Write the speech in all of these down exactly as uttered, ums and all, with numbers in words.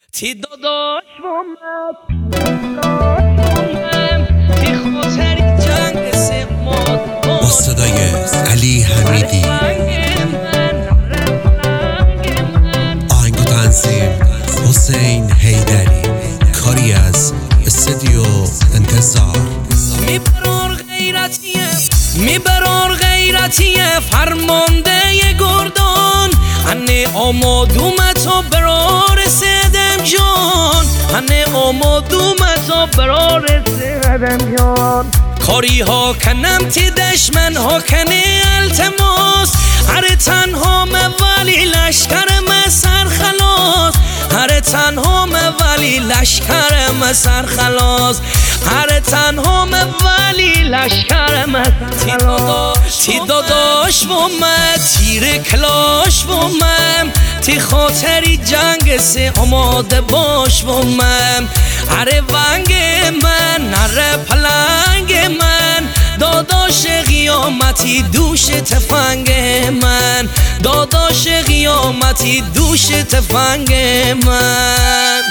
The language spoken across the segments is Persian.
تی داداش ومم تی خاطری جنگ سماد با صدای علی حمیدی، آهنگ و تنظیم حسین حیدری، کاری از استودیو انتظار. میبرار غیرتیه میبرار غیرتیه فرمانده گردان، هنه آمادوم تا برار سیدم جان، هنه آمادوم تا برار سیدم جان. کاری ها کنم تی دشمن ها کنه التماس، هر تنها مولی لشکر مسر خلاص، هر تنها مولی لشکر مسر خلاص، هر تنها مولی لشکر مسر خلاص. تی داداش و من تیر کلاش و من، تی خاطری جنگ سه آماده باش و من، هر ونگ من هر پلنگ من، داداش قیامتی دوش تفنگ من، داداش قیامتی دوش تفنگ من.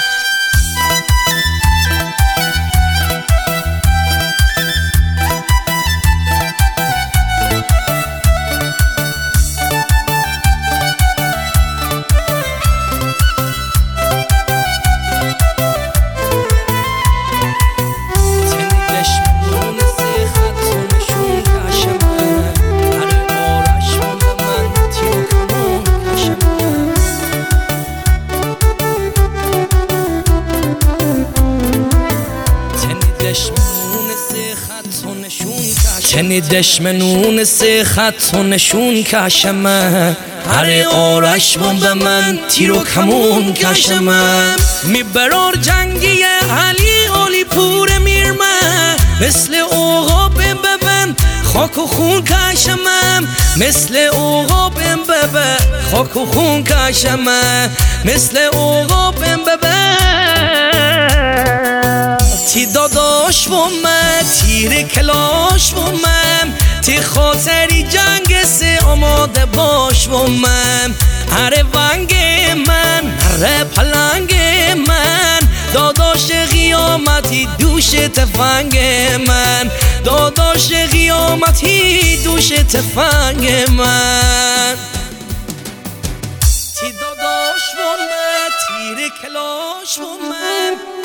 شنیدش منون سه خط و نشون کشمه، هر آرش به من تیر و کمون کشمه. میبرار جنگی علی علی پور میرمه، مثل اوغا ببن خاک و خون کشمه، مثل اوغا ببن خاک و خون کشمه، مثل اوغا ببن. تی داداش و من تیر کلاش و من، تی خاطری جنگ سه آماده باش و من، هر ونگ من هر پلنگ من، داداش قیامتی دوش تفنگ من، داداش قیامتی دوش تفنگ من. تی داداش و من تیر کلاش و من،